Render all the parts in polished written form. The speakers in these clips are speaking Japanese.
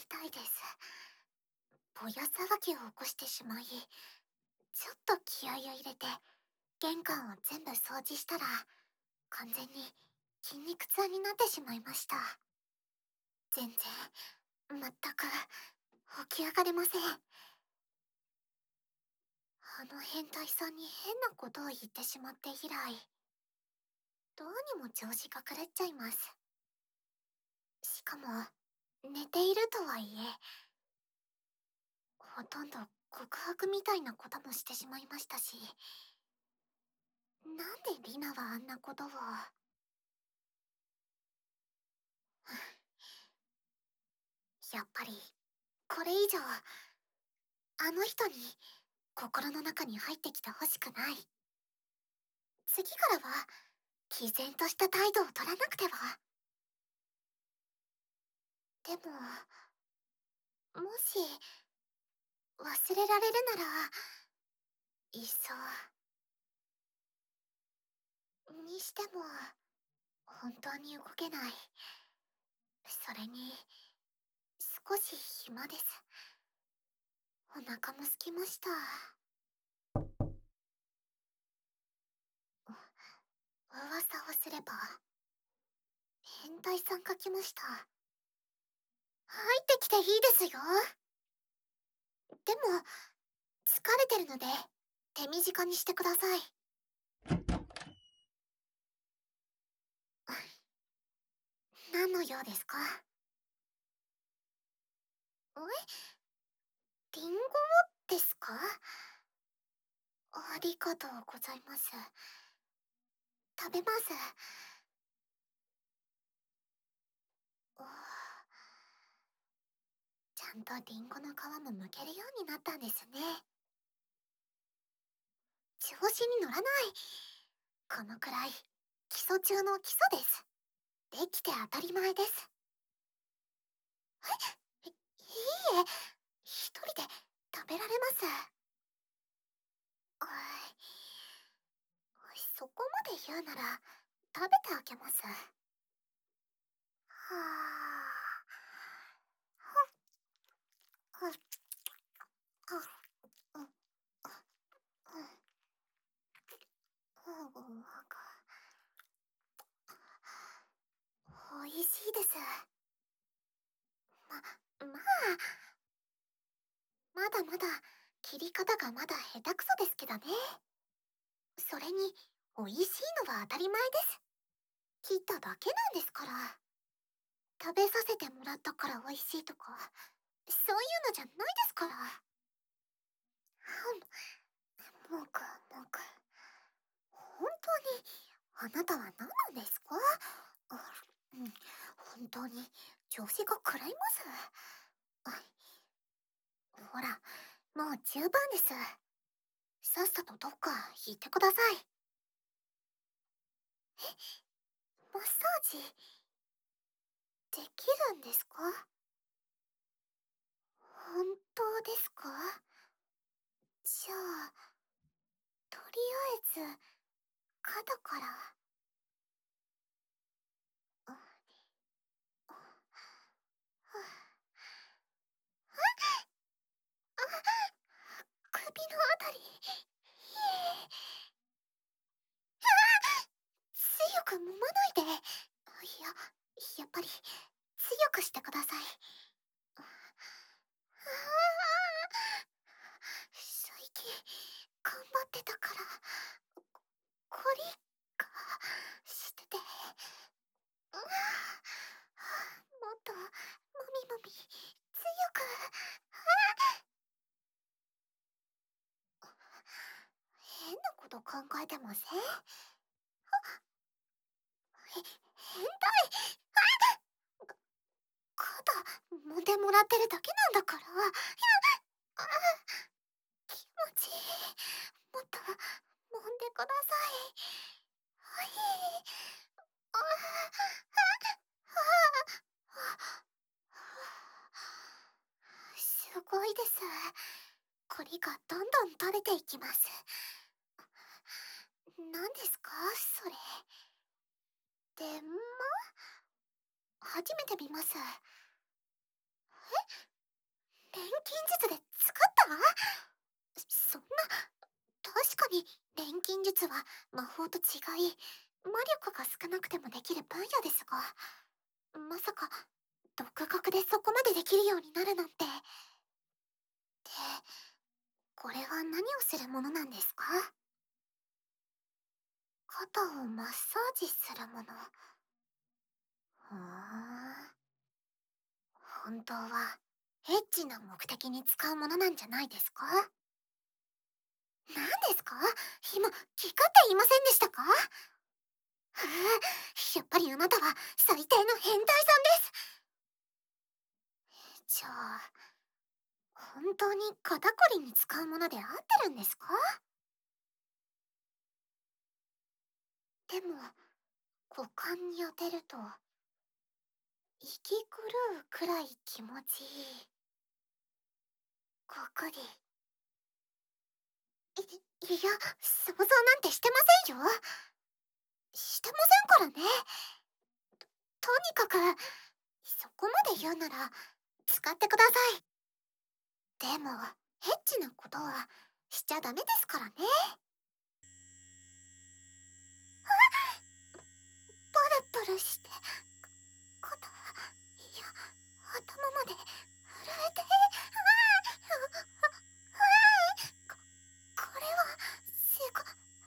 たいです。ぼや騒ぎを起こしてしまい、ちょっと気合を入れて、玄関を全部掃除したら、完全に筋肉痛になってしまいました。全然、全く、起き上がれません。あの変態さんに変なことを言ってしまって以来、どうにも調子が狂っちゃいます。しかも、寝ているとはいえ、ほとんど告白みたいなこともしてしまいましたし、なんでリナはあんなことを。やっぱり、これ以上、あの人に心の中に入ってきてほしくない。次からは、毅然とした態度を取らなくては。でも、もし、忘れられるなら、いっそ。にしても、本当に動けない。それに、少し暇です。お腹も空きました。噂をすれば、変態さんが来ました。入ってきていいですよ。でも、疲れてるので、手短にしてください。何の用ですか？リンゴですか？ありがとうございます。食べます。おちゃんとリンゴの皮も剥けるようになったんですね。調子に乗らない。このくらい、基礎中の基礎です。できて当たり前です。いいえ、一人で食べられます。そこまで言うなら、食べてあげます。はあ。はっ、はっ、うん、うん、おいしいです。まあ、まだまだ、切り方がまだ下手くそですけどね。それに、おいしいのは当たり前です。切っただけなんですから。食べさせてもらったから美味しいとか、そういうのじゃないですから。もくもく。本当に、あなたは何なんですか？うん、本当に、調子が狂います。ほら、もう十分です。さっさとどっか行ってください。マッサージ、できるんですか？本当ですか？じゃあ、とりあえず、肩から。あ、あ、首のあたり。強く揉まないで。いや、やっぱり、強くしてください。最近、頑張ってたから、コリがしてて。もっと、もみもみ、強く。変なこと考えてません？変態。肩、揉んでもらってるだけなんだから。あ、気持ちいい。もっと、揉んでください。はい。あ、すごいです。コリがどんどん取れていきます。何ですかそれ？電話？初めて見ます。 錬金術で作った？そんな、確かに錬金術は魔法と違い、魔力が少なくてもできる分野ですが、まさか独学でそこまでできるようになるなんて。で、これは何をするものなんですか？肩をマッサージするもの。ふーん。本当はエッチな目的に使うものなんじゃないですか？何ですか？今、聞かって言いませんでしたか？はあ、やっぱりあなたは最低の変態さんです。じゃあ、本当に肩こりに使うもので合ってるんですか？でも、股間に当てると、息狂うくらい気持ちいい。ここで。いや、想像なんてしてませんよ。してませんからね。とにかく、そこまで言うなら、使ってください。でも、エッチなことはしちゃダメですからね。プルプルして、肩、いや、頭まで震えて、これは、すご、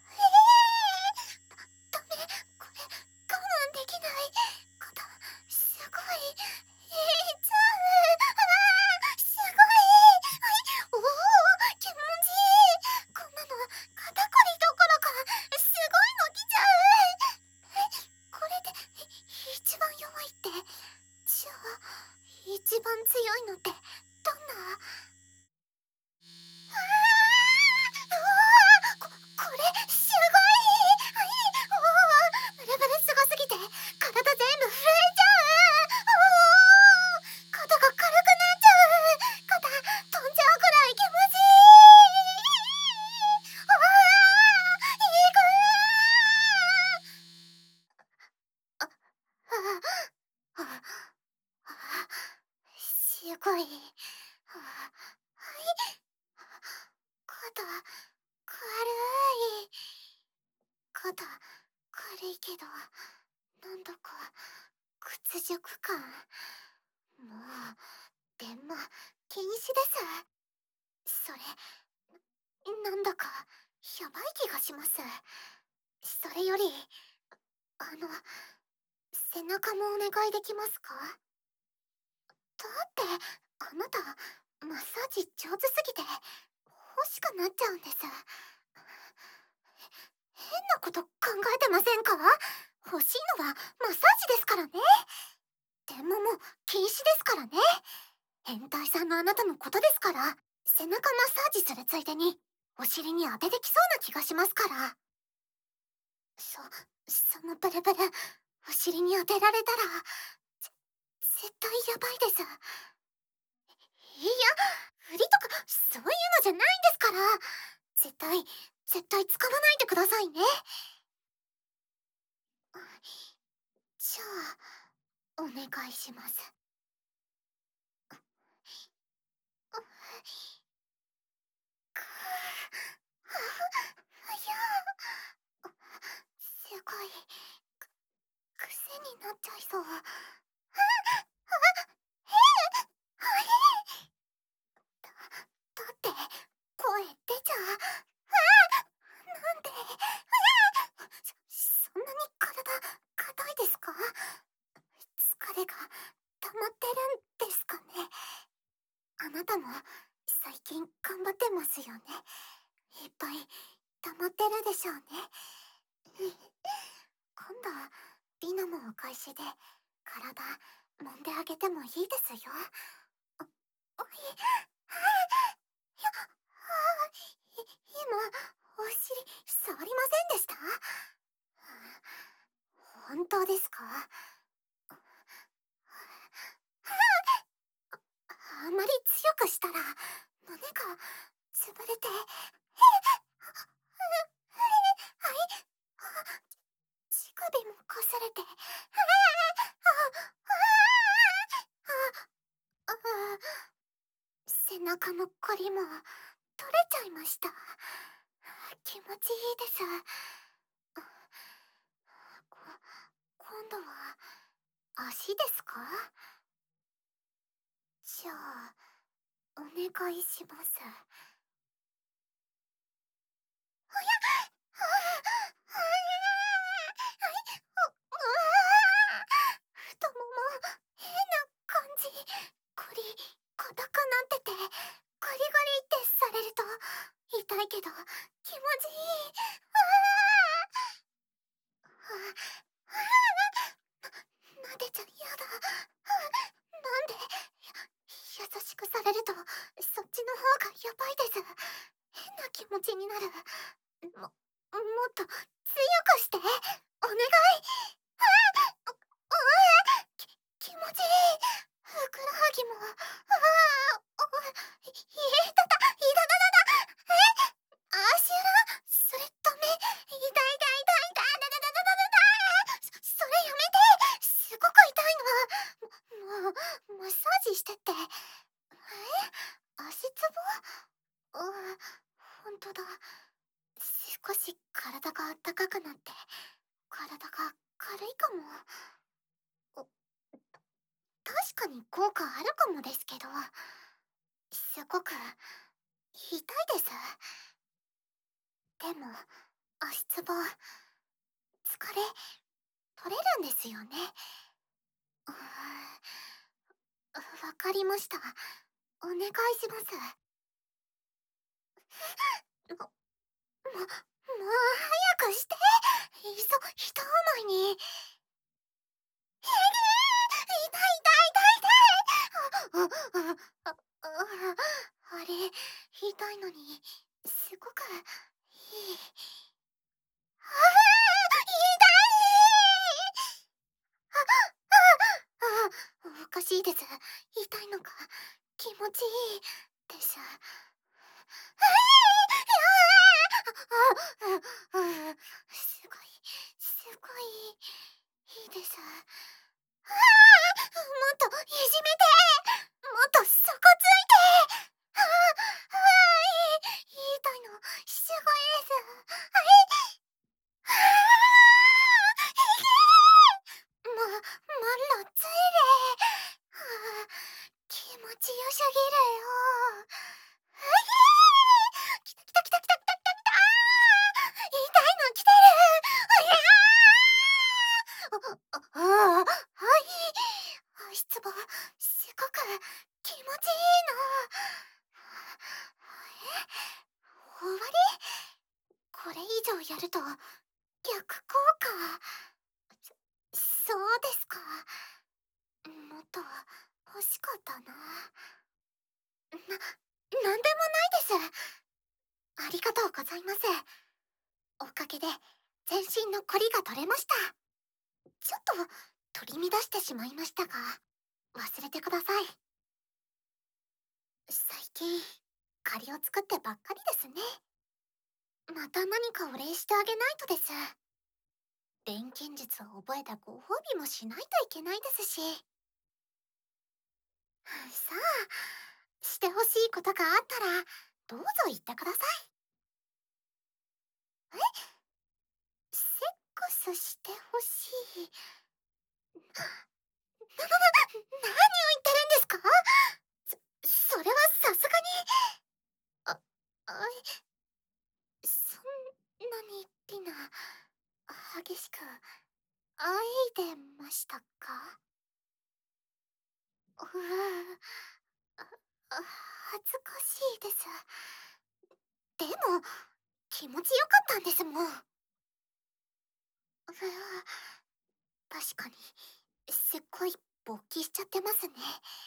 ダメ、これ、我慢できない。肩、すごい、ちゃう。すごい。おお、気持ちいい。こんなの、肩こりどころか、すごいの来ちゃう。これで、一番弱いって、じゃあ、一番強いのって、どんな？これ、すごい。ブルブルすごすぎて、体全部震えちゃう。肩が軽くなっちゃう。肩、飛んじゃうくらい気持ちいい。いく。あすごい。肩、軽い。肩、軽いけど、なんだか、屈辱感。もう、電話、禁止です。それ、なんだか、やばい気がします。それより、あの、背中もお願いできますか？だって、あなた、マッサージ上手すぎて、欲しくなっちゃうんです。変なこと考えてませんか？欲しいのはマッサージですからね。電話も禁止ですからね。変態さんのあなたのことですから。背中マッサージするついでに、お尻に当ててきそうな気がしますから。そのブルブル、お尻に当てられたら、絶対やばいです。いや、振りとか、そういうのじゃないんですから。絶対使わないでくださいね。じゃあ、お願いします。いや、すごい、癖になっちゃいそう。だって、声出ちゃう。なんで、そんなに体、硬いですか？疲れが溜まってるんですかね。あなたも最近頑張ってますよね。いっぱい溜まってるでしょうね。今度、リナもお返しで体揉んであげてもいいですよ。おい、今、お尻触りませんでした？本当ですか？あまり強くしたら胸が潰れて、乳首もこすれて、 腹のこりも取れちゃいました。気持ちいいです。こ今度は足ですか？じゃあお願いします。太もも変な感じ。こり硬くなってて、ガリガリってされると痛いけど気持ちいい。撫でちゃやだ。なんで優しくされるとそっちの方がやばいです。変な気持ちになる。もっと強くして。お願い。気持ちいい。ふくらはぎも。いたた、いたたたた。足裏、それダメ。痛い痛い痛い痛い。それやめて。すごく痛いの。もう、マッサージしてって。足つぼ？ほんとだ。少し体があったかくなって、体が軽いかも。お確かに効果あるかもですけど、すごく痛いです。でも、足つぼ、疲れ、取れるんですよね。うーわかりました。お願いします。も、もう早くして。一思いに。痛い痛い痛い痛い。あれ、痛いのに、すごくいい。痛い。おかしいです。痛いのか気持ちいいです。すごい、すごいいいです。もっといじめて。もっとそこついて。痛いのすごいです。マンロついれ。気持ちよすぎるよ。来た来た来た来た来た来た来た。痛いの来てる。はい。足つぼすごく気持ちいいの。終わり？これ以上やると逆効果。そうですか。もっと欲しかったな。なんでもないです。ありがとうございます。おかげで全身のコリが取れました。ちょっと取り乱してしまいましたが、忘れてください。最近借りを作ってばっかりですね。また何かお礼してあげないとです。錬金術を覚えたご褒美もしないといけないですし。さあ、してほしいことがあったらどうぞ言ってください。セックスしてほしい。何を言ってるんですか？それはさすがに。あ、そんなにリナ、激しくあいでましたか？うわあ、恥ずかしいです。でも、気持ちよかったんですもん。確かに、すっごい勃起しちゃってますね。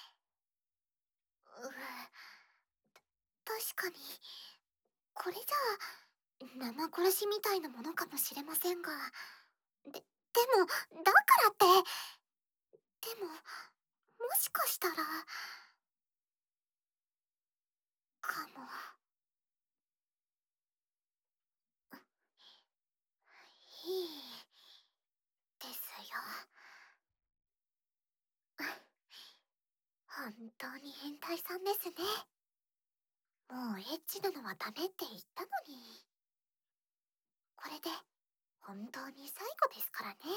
確かに、これじゃあ、生殺しみたいなものかもしれませんが。でも、だからって、でも、もしかしたら、かも。いい、ですよ。本当に変態さんですね。 もうエッチなのはダメって言ったのに。これで本当に最後ですからね。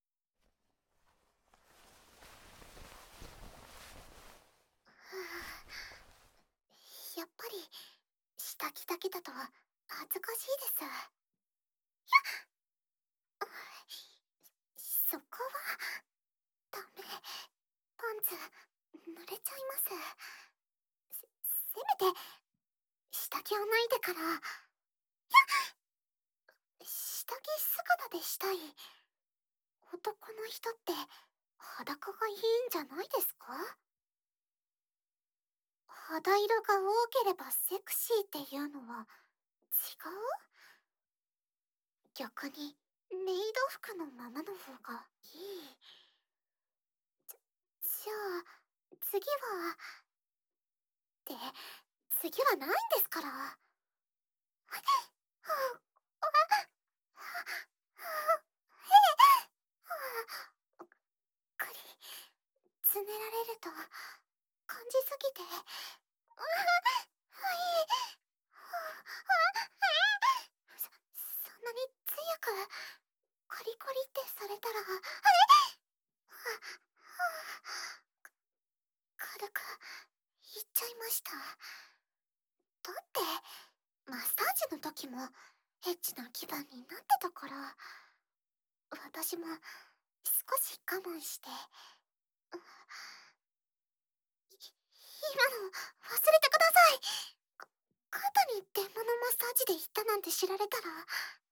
やっぱり下着だけだと恥ずかしいです。そこはダメ。パンツ濡れちゃいます。せめて下着を脱いでから。下着姿でしたい男の人って裸がいいんじゃないですか？肌色が多ければセクシーっていうのは違う？逆にメイド服のままの方がいい。じゃあ次はって次はないんですから。くりつねられると感じすぎて。はい。そんなに強くコリコリってされたら軽く言っちゃいました。だってマッサージの時もエッチな気分になってたから。私も少し我慢して。今の忘れてください。肩に電話のマッサージで行ったなんて知られたら、もう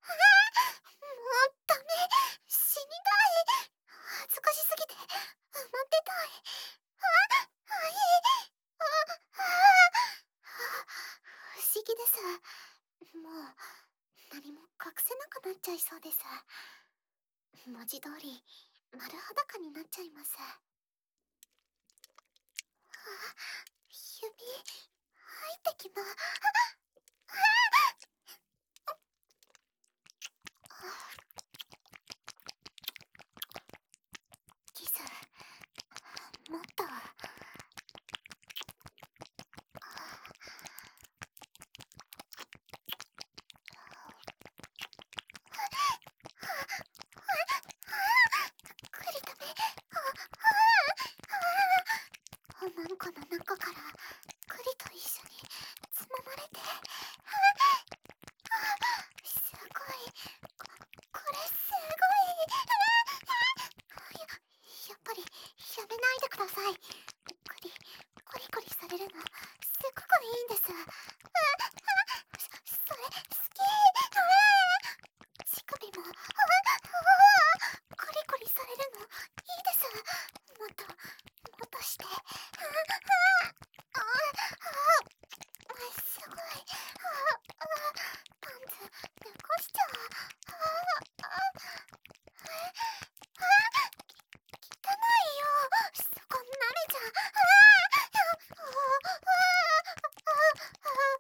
ダメ。死にたい。恥ずかしすぎて埋まってたい。はい。不思議です。もう何も隠せなくなっちゃいそうです。文字通り丸裸になっちゃいます。指入ってきま。キスもっと。クリタメ。おまんこの中からクリと一緒につままれて。すごい。これすごい。やっぱりやめないでください。コリコリされるのすごくいいんです。それ好き。乳首もコリコリされるのいいです。もっともっとして。すごい。パンツ抜かしちゃう。汚いよ。そこ舐めちゃ。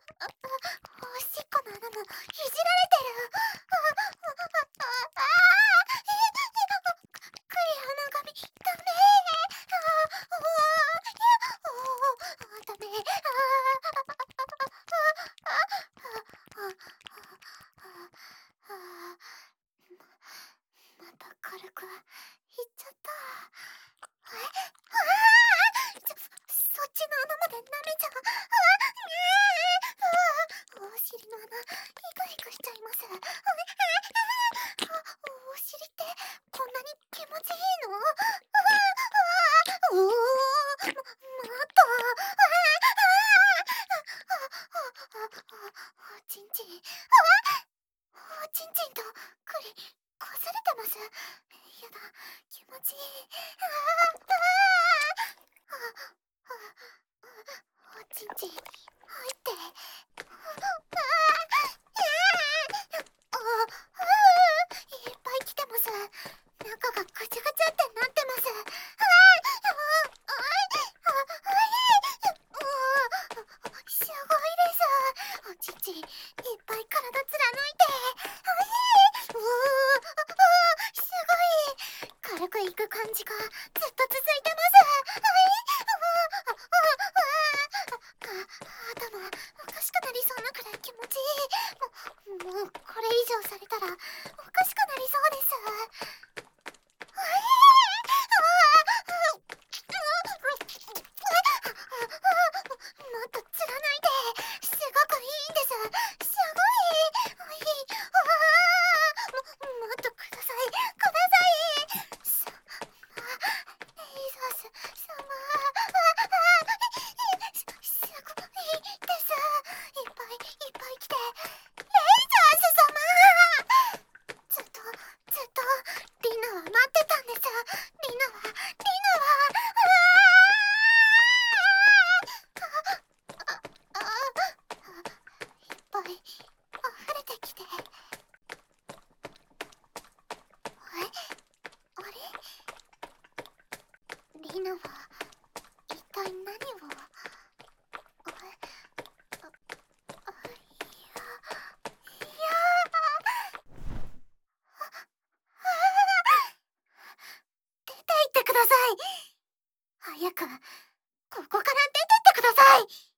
体何を。出て行ってください。早くここから出てってください。